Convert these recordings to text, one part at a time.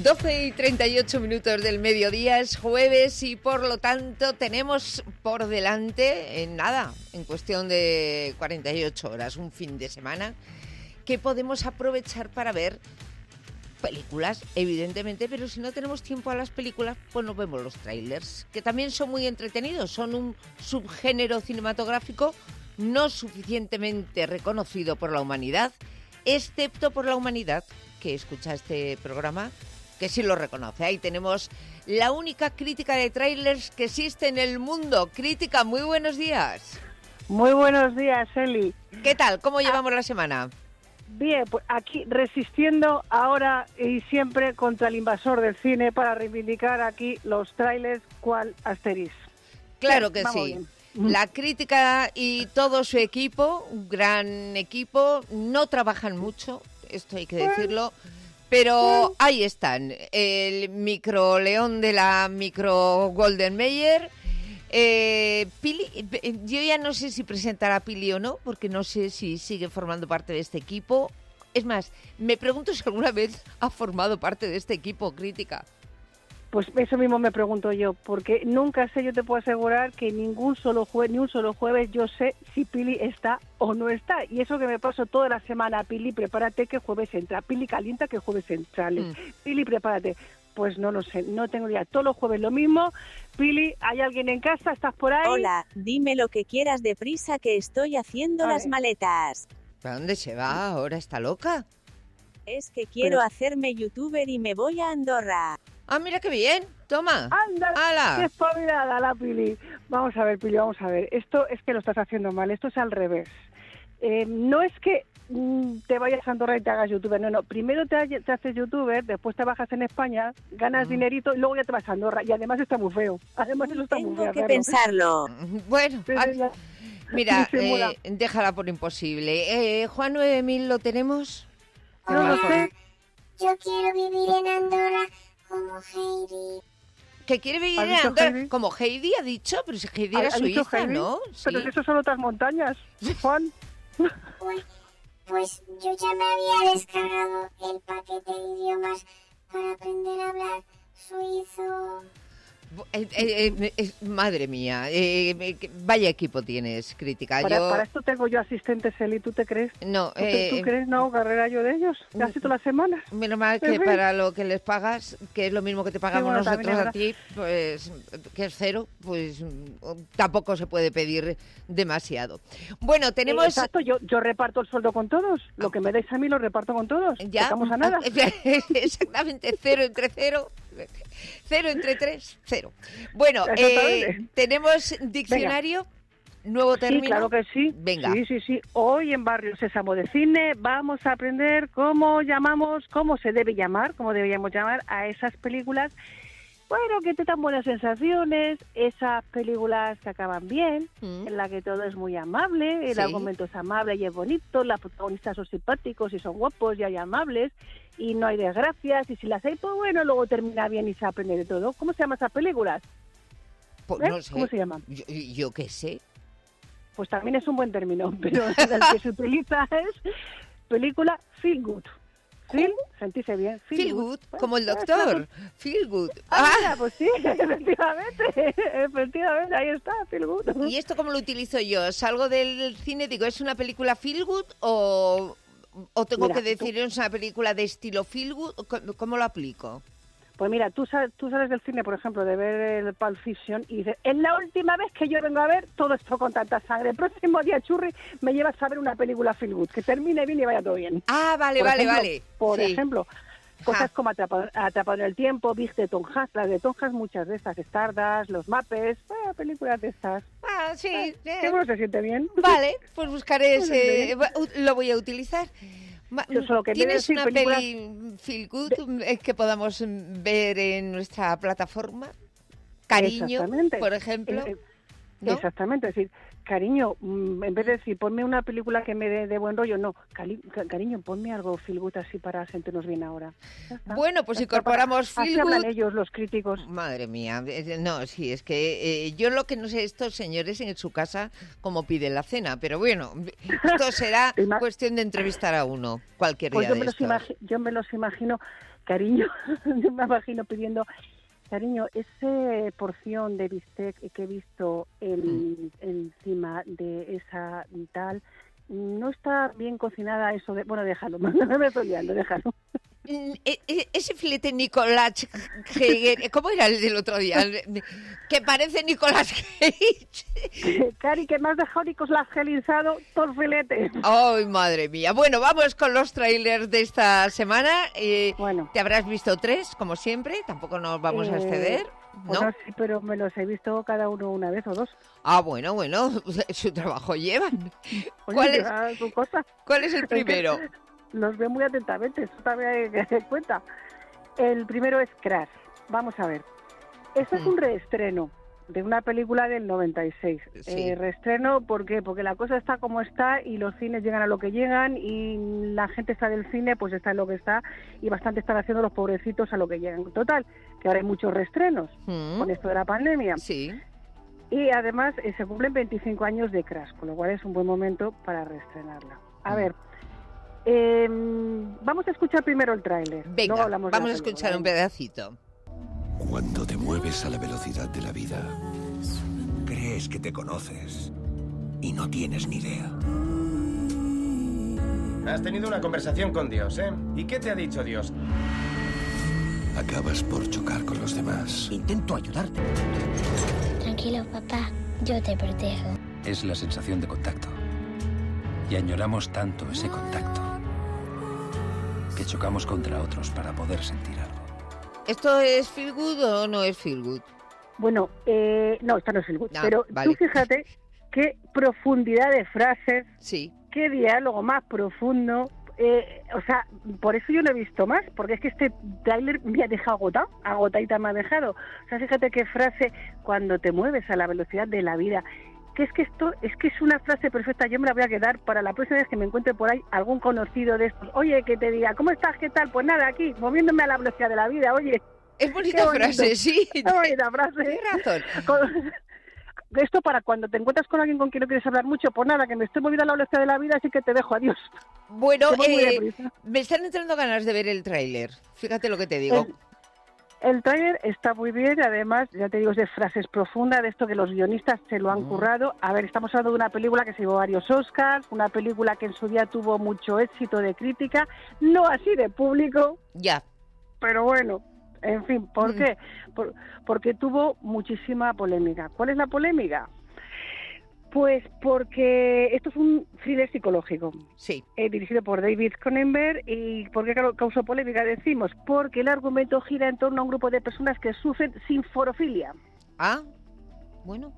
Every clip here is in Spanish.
12:38 del mediodía, es jueves y por lo tanto tenemos por delante, en cuestión de 48 horas, un fin de semana que podemos aprovechar para ver películas, evidentemente, pero si no tenemos tiempo a las películas, pues nos vemos los trailers, que también son muy entretenidos, son un subgénero cinematográfico no suficientemente reconocido por la humanidad, excepto por la humanidad que escucha este programa, que sí lo reconoce. Ahí tenemos la única crítica de trailers que existe en el mundo. Crítica, muy buenos días. Muy buenos días, Eli. ¿Qué tal? ¿Cómo llevamos la semana? Bien, pues aquí resistiendo ahora y siempre contra el invasor del cine para reivindicar aquí los trailers cual Asterix. Claro que vamos sí. Bien. La crítica y todo su equipo, un gran equipo, no trabajan mucho, esto hay que decirlo, pero ahí están, el micro león de la micro Golden Mayer. Pili, yo ya no sé si presentar a Pili o no, porque no sé si sigue formando parte de este equipo. Es más, me pregunto si alguna vez ha formado parte de este equipo crítica. Pues eso mismo me pregunto yo, porque nunca sé, yo te puedo asegurar que ni un solo jueves yo sé si Pili está o no está. Y eso que me paso toda la semana, Pili, prepárate que jueves entra, Pili calienta que jueves entra, Pili, prepárate. Pues no lo sé, no tengo idea. Todos los jueves lo mismo. Pili, ¿hay alguien en casa? ¿Estás por ahí? Hola, dime lo que quieras deprisa que estoy haciendo las maletas. ¿Para dónde se va ahora? ¿Está loca? Es que quiero hacerme youtuber y me voy a Andorra. Ah, mira qué bien. Toma. ¡Anda! ¡Hala! ¡Qué espabilada la Pili! Vamos a ver, Pili, vamos a ver. Esto es que lo estás haciendo mal, esto es al revés. No es que te vayas a Andorra y te hagas youtuber, no. Primero te haces youtuber, después te bajas en España, ganas dinerito y luego ya te vas a Andorra. Y además está muy feo. Además eso está muy feo. Tengo que pensarlo. Bueno, mira, déjala por imposible. Juan 9000, ¿lo tenemos? No lo sé. Yo quiero vivir en Andorra como Heidi. ¿Que quiere vivir en Andorra? Heidi? Como Heidi ha dicho, pero si Heidi era su hija, ¿no? Pero sí. si eso son otras montañas, Juan. Pues yo ya me había descargado el paquete de idiomas para aprender a hablar suizo. Madre mía, vaya equipo tienes, crítica. Para esto tengo yo asistentes, Eli, ¿tú te crees? No. ¿Tú crees? No, carrera yo de ellos, casi todas las semanas. Menos mal que para lo que les pagas, que es lo mismo que te pagamos nosotros a ti, pues que es cero, pues tampoco se puede pedir demasiado. Bueno, tenemos... Exacto, yo reparto el sueldo con todos, lo que me dais a mí lo reparto con todos, ya estamos a nada. Exactamente, cero entre entre tres, cero. Bueno, ¿tenemos diccionario? Venga. ¿Nuevo término? Sí, claro que sí. Venga. Sí. Hoy en Barrio Sésamo de Cine vamos a aprender cómo deberíamos llamar a esas películas, bueno, que te dan buenas sensaciones, esas películas que acaban bien, en la que todo es muy amable, el argumento es amable y es bonito, los protagonistas son simpáticos y son guapos y hay amables, y no hay desgracias, y si las hay, pues bueno, luego termina bien y se aprende de todo. ¿Cómo se llaman esas películas? Pues no sé. ¿Cómo se llaman? Yo qué sé. Pues también es un buen término, pero el que se utiliza es película feel good. Feel, sentirse bien. Feel good, como el doctor. Feel good. Mira, pues sí, efectivamente, ahí está, feel good. ¿Y esto cómo lo utilizo yo? ¿Salgo del cine, digo, es una película feel good o tengo que decir es una película de estilo feel good? ¿Cómo lo aplico? Pues mira, tú sales del cine, por ejemplo, de ver el Pulp Fiction y dices, es la última vez que yo vengo a ver todo esto con tanta sangre. El próximo día, churri, me llevas a ver una película feel good, que termine bien y vaya todo bien. Ah, vale. Por ejemplo, cosas como Atrapado en el tiempo, Big de Tom Hanks, las de Tom Hanks, muchas de estas, Stardust, Los Muppets, películas de estas. Ah, sí. Seguro se siente bien. Vale, pues buscaré ese, lo voy a utilizar. ¿Tienes una peli feel good que podamos ver en nuestra plataforma? Cariño, por ejemplo. ¿no? Exactamente, es decir, cariño, en vez de decir, ponme una película que me dé de buen rollo, no, cariño, ponme algo feel good así para sentirnos bien ahora. Ya está. Bueno, pues Ya está, incorporamos así feel hablan good. ellos, los críticos. Madre mía, no, sí, es que yo lo que no sé, estos señores en su casa cómo piden la cena, pero bueno, esto será cuestión de entrevistar a uno cualquier Pues día de estos. yo me los imagino, cariño, yo me imagino pidiendo, cariño, esa porción de bistec que he visto encima de esa tal, no está bien cocinada eso de... Bueno, déjalo, no me estoy liando, déjalo. Ese filete Nicolás Cage, ¿cómo era el del otro día? Que parece Nicolás Cage. Cari, que me has dejado Nicolás gelizado todo el filete. ¡Ay, madre mía! Bueno, vamos con los trailers de esta semana. Bueno. Te habrás visto 3, como siempre, tampoco nos vamos a exceder, ¿no? Bueno, sí, pero me los he visto cada uno una vez o dos. Ah, bueno, su trabajo llevan. Oye, su cosa. ¿Cuál es el primero? Los veo muy atentamente, eso también hay que tener en cuenta. El primero es Crash. Vamos a ver. Esto es un reestreno de una película del 96. Sí. Reestreno, ¿por qué? Porque la cosa está como está y los cines llegan a lo que llegan y la gente está del cine, pues está en lo que está y bastante están haciendo los pobrecitos a lo que llegan. Total, que ahora hay muchos reestrenos con esto de la pandemia. Sí. Y además se cumplen 25 años de Crash, con lo cual es un buen momento para reestrenarla. A ver... vamos a escuchar primero el tráiler. Venga, vamos a escuchar un pedacito. Cuando te mueves a la velocidad de la vida, crees que te conoces y no tienes ni idea. Has tenido una conversación con Dios, ¿eh? ¿Y qué te ha dicho Dios? Acabas por chocar con los demás. Intento ayudarte. Tranquilo, papá, yo te protejo. Es la sensación de contacto. Y añoramos tanto ese contacto que chocamos contra otros para poder sentir algo. ¿Esto es feel good o no es feel good? Bueno, no, esta no es feel good, pero vale. tú fíjate qué profundidad de frases, sí, qué diálogo más profundo. O sea, por eso yo no he visto más, porque es que este tráiler me ha dejado agotadita me ha dejado. O sea, fíjate qué frase, cuando te mueves a la velocidad de la vida. Que esto es una frase perfecta. Yo me la voy a quedar para la próxima vez que me encuentre por ahí algún conocido de estos. Oye, que te diga, ¿cómo estás? ¿Qué tal? Pues nada, aquí, moviéndome a la velocidad de la vida, oye. Es bonita frase, sí. Es bonita frase. Tienes razón. Esto para cuando te encuentras con alguien con quien no quieres hablar mucho, pues nada, que me estoy moviendo a la velocidad de la vida, así que te dejo, adiós. Bueno, me están entrando ganas de ver el tráiler. Fíjate lo que te digo. El tráiler está muy bien, además, ya te digo, es de frases profundas, de esto que los guionistas se lo han currado. A ver, estamos hablando de una película que se llevó varios Oscars, una película que en su día tuvo mucho éxito de crítica, no así de público. Ya. Pero bueno, en fin, ¿por qué? Porque tuvo muchísima polémica. ¿Cuál es la polémica? Pues porque esto es un thriller psicológico, sí, dirigido por David Cronenberg. ¿Y por qué causó polémica? Decimos, porque el argumento gira en torno a un grupo de personas que sufren sinforofilia. Ah, bueno,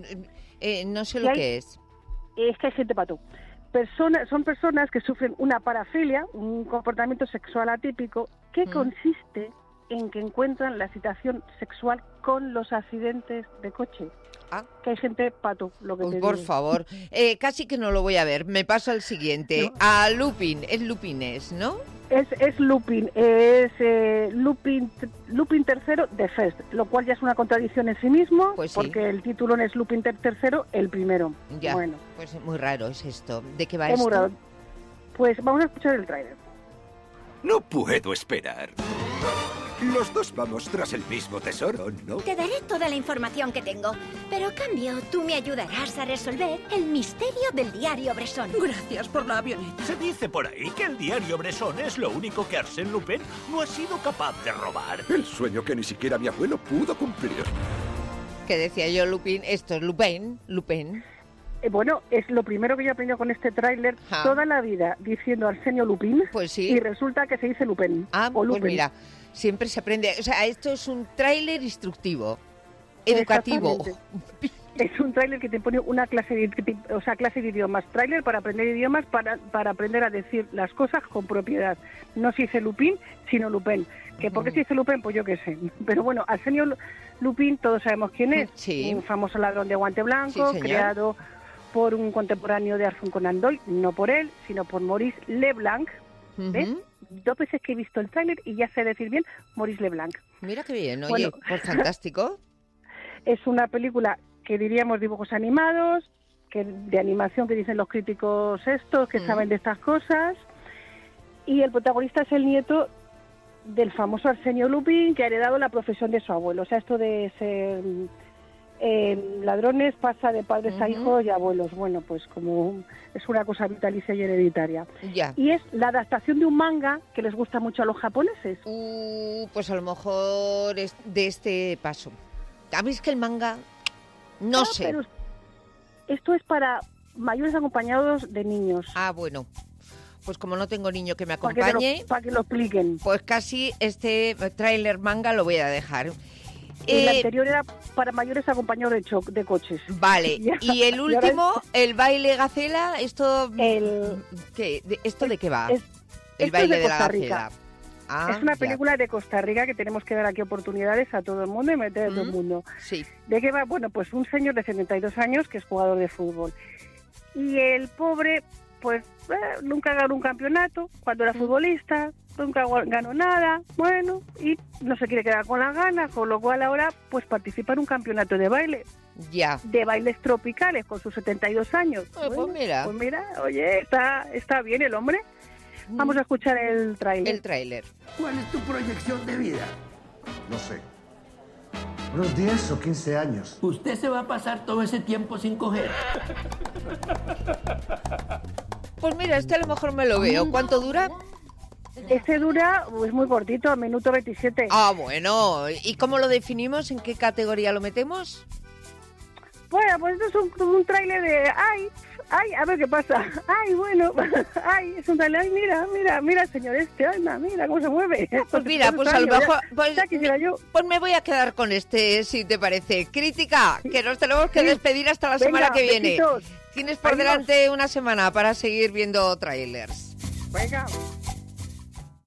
no sé lo que es. Es que hay gente pato. Son personas que sufren una parafilia, un comportamiento sexual atípico, que consiste en que encuentran la excitación sexual con los accidentes de coche. Que hay gente pato, lo que te digo. Por favor, casi que no lo voy a ver. Me paso al siguiente. No. A Lupin, es Lupines, ¿no? Es Lupin, es Lupin III The First, lo cual ya es una contradicción en sí mismo, pues sí, porque el título no es Lupin III el primero. Ya, bueno, pues muy raro es esto. ¿De qué va es esto? Muy raro. Pues vamos a escuchar el tráiler. No puedo esperar. Los dos vamos tras el mismo tesoro, ¿no? Te daré toda la información que tengo, pero a cambio tú me ayudarás a resolver el misterio del diario Bresson. Gracias por la avioneta. Se dice por ahí que el diario Bresson es lo único que Arsène Lupin no ha sido capaz de robar. El sueño que ni siquiera mi abuelo pudo cumplir. ¿Qué decía yo, Lupin? Esto es Lupin. Bueno, es lo primero que yo he aprendido con este tráiler, toda la vida diciendo Arsenio Lupin, pues sí, y resulta que se dice Lupin. O Lupin. Pues mira, siempre se aprende. O sea, esto es un tráiler instructivo, educativo. Es un tráiler que te pone una clase de idiomas. Tráiler para aprender idiomas, para aprender a decir las cosas con propiedad. No se dice Lupin, sino Lupin. ¿Que por qué se dice Lupin? Pues yo qué sé. Pero bueno, Arsenio Lupin todos sabemos quién es. Sí. Un famoso ladrón de guante blanco, Sí, creado por un contemporáneo de Arthur Conan Doyle, no por él, sino por Maurice Leblanc. ¿Ves? 2 veces que he visto el tráiler y ya sé decir bien Maurice Leblanc. Mira qué bien, oye, Bueno, pues fantástico. Es una película que diríamos dibujos animados, que de animación que dicen los críticos estos, que saben de estas cosas. Y el protagonista es el nieto del famoso Arsenio Lupin, que ha heredado la profesión de su abuelo. O sea, esto de ser ladrones pasa de padres a hijos y abuelos. Bueno, pues como es una cosa vitalicia y hereditaria. Ya. Y es la adaptación de un manga que les gusta mucho a los japoneses. Pues a lo mejor es de este paso. A mí es que el manga, no sé. Pero esto es para mayores acompañados de niños. Ah, bueno. Pues como no tengo niño que me Para acompañe, que lo expliquen. pues casi este tráiler manga lo voy a dejar. El anterior era para mayores acompañados de coches. Vale, Ya. y el último, el baile gacela, ¿esto ¿qué? ¿Esto de qué va? El esto baile es de la Costa Rica. gacela. Ah, Es una ya. película de Costa Rica que tenemos que dar aquí oportunidades a todo el mundo y meter a todo el mundo. Sí. ¿De qué va? Bueno, pues un señor de 72 años que es jugador de fútbol. Y el pobre, pues nunca ganó un campeonato cuando era futbolista, nunca ganó nada, bueno, y no se quiere quedar con las ganas, con lo cual ahora pues participa en un campeonato de baile. Ya. De bailes tropicales con sus 72 años. Pues mira. Pues mira, oye, está bien el hombre. Vamos a escuchar el tráiler. El tráiler. ¿Cuál es tu proyección de vida? No sé. Unos 10 o 15 años. Usted se va a pasar todo ese tiempo sin coger. Pues mira, este a lo mejor me lo veo. ¿Cuánto dura? Este dura, es muy cortito, al minuto 27. Ah, bueno. ¿Y cómo lo definimos? ¿En qué categoría lo metemos? Bueno, pues esto es un tráiler de... Ay, a ver qué pasa. Ay, bueno, ay, es un tráiler. Ay, mira, señor anda, mira cómo se mueve. Pues mira, pues a lo mejor... Ya quisiera yo. Pues me voy a quedar con este, si te parece. Crítica, que nos tenemos que despedir hasta la semana que viene. Besitos. Tienes por Adiós. delante una semana para seguir viendo trailers. Venga.